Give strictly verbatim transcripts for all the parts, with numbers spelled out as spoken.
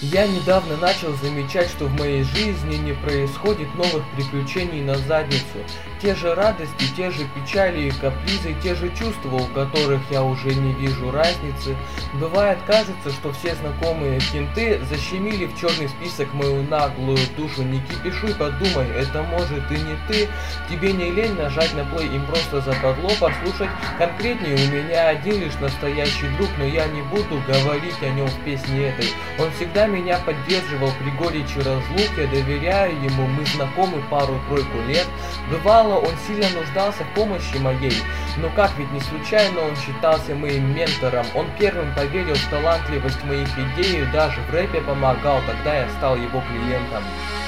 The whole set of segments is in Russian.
Я недавно начал замечать, что в моей жизни не происходит новых приключений на задницу. Те же радости, те же печали и капризы, те же чувства, у которых я уже не вижу разницы. Бывает, кажется, что все знакомые кенты защемили в черный список мою наглую душу. Не кипишуй, подумай, это может и не ты. Тебе не лень нажать на плей, им просто западло послушать. Конкретнее, у меня один лишь настоящий друг, но я не буду говорить о нем в песне этой. Он всегда меня поддерживал при горечи разлук, я доверяю ему, мы знакомы пару-тройку лет. Бывало, он сильно нуждался в помощи моей, но как ведь не случайно он считался моим ментором. Он первым поверил в талантливость моих идей и даже в рэпе помогал, тогда я стал его клиентом.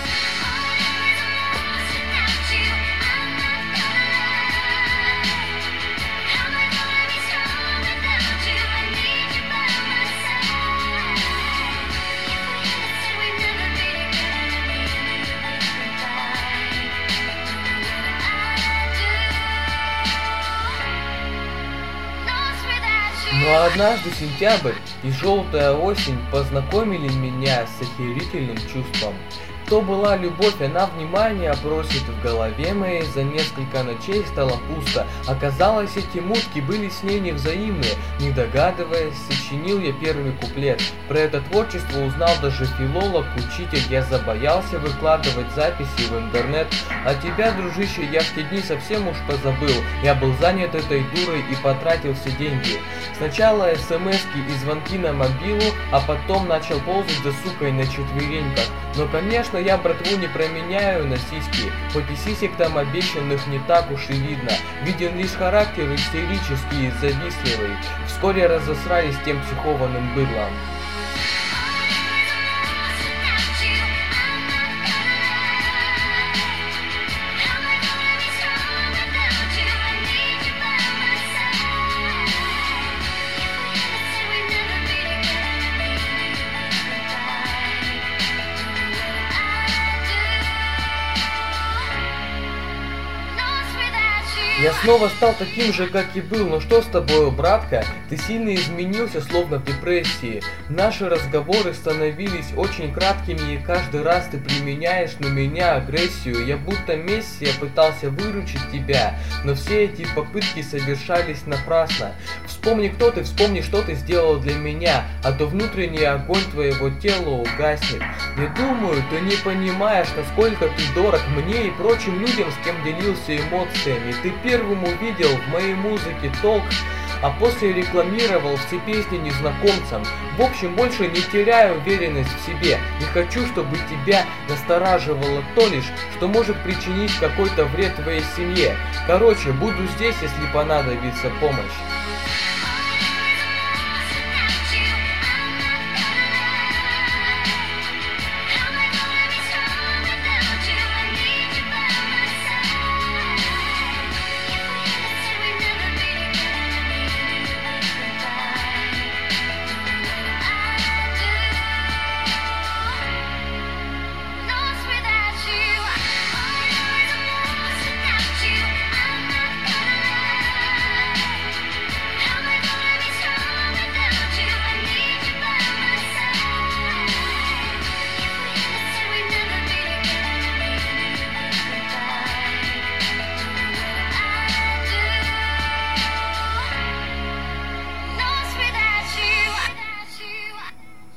Но однажды сентябрь и желтая осень познакомили меня с охерительным чувством. То была любовь, она внимание просит в голове моей, за несколько ночей стало пусто. Оказалось, эти мутки были с ней невзаимные. Не догадываясь, сочинил я первый куплет. Про это творчество узнал даже филолог, учитель. Я забоялся выкладывать записи в интернет. А тебя, дружище, я в те дни совсем уж позабыл. Я был занят этой дурой и потратил все деньги. Сначала смски и звонки на мобилу, а потом начал ползать за сукой на четвереньках. Но, конечно, я братву не променяю на сиськи, хоть и сисек там обещанных не так уж и видно. Виден лишь характер истерический и завистливый. Вскоре разосрались тем психованным быдлом. Я снова стал таким же, как и был. Ну что с тобой, братка? Ты сильно изменился, словно в депрессии. Наши разговоры становились очень краткими, и каждый раз ты применяешь на меня агрессию. Я будто мессия пытался выручить тебя, но все эти попытки совершались напрасно. Вспомни, кто ты, вспомни, что ты сделал для меня, а то внутренний огонь твоего тела угаснет. Я думаю, ты не понимаешь, насколько ты дорог мне и прочим людям, с кем делился эмоциями. Ты первым увидел в моей музыке толк, а после рекламировал все песни незнакомцам. В общем, больше не теряю уверенность в себе. Не хочу, чтобы тебя настораживало то лишь, что может причинить какой-то вред твоей семье. Короче, буду здесь, если понадобится помощь.